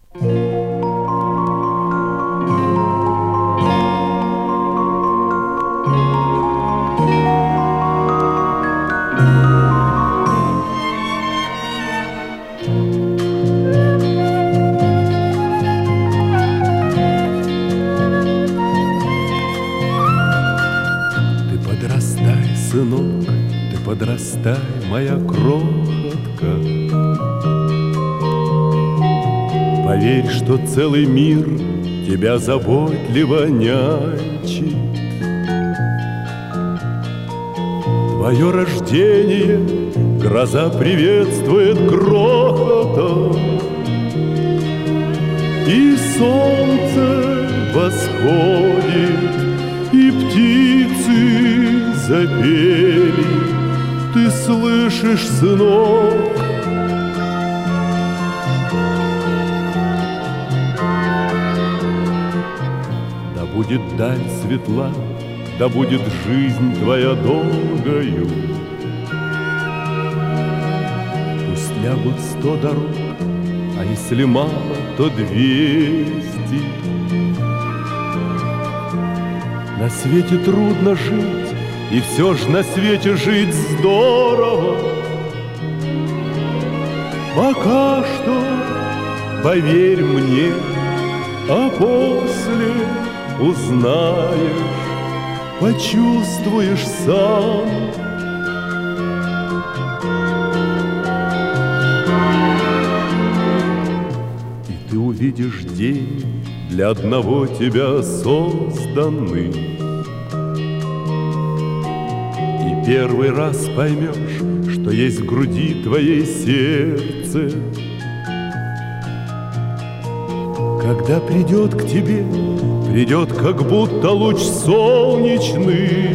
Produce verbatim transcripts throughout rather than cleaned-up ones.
Сынок, ты подрастай, моя крохотка. Поверь, что целый мир тебя заботливо нянчит. Твое рождение гроза приветствует грохотом, и солнце восходит, и птицы запели. Ты слышишь, сынок? Да будет даль светла, да будет жизнь твоя долгою. Пусть лягут сто дорог, а если мало, то двести. На свете трудно жить, и все ж на свете жить здорово. Пока что, поверь мне, а после узнаешь, почувствуешь сам. И ты увидишь день, для одного тебя созданный. И первый раз поймешь, что есть в груди твоей сердце. Когда придет к тебе, придет как будто луч солнечный,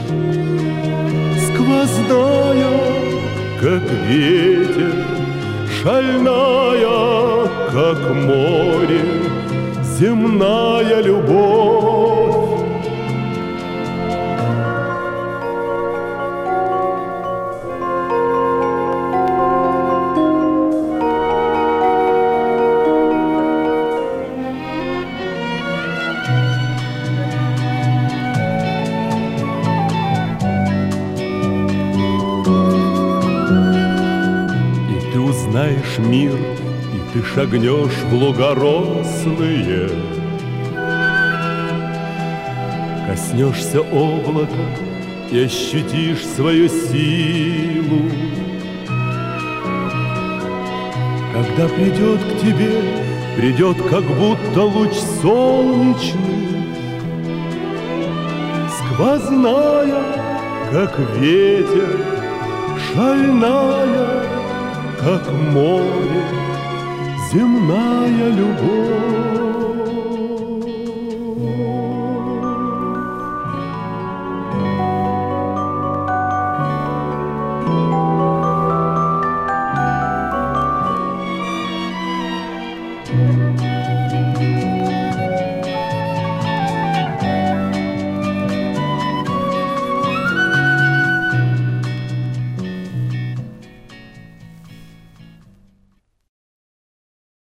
сквозная, как ветер, шальная, как море, земная любовь. И ты узнаешь мир, и ты шагнешь в луга рослые. Коснешься облака и ощутишь свою силу. Когда придет к тебе, придет как будто луч солнечный, сквозная, как ветер, шальная, как море, земная любовь.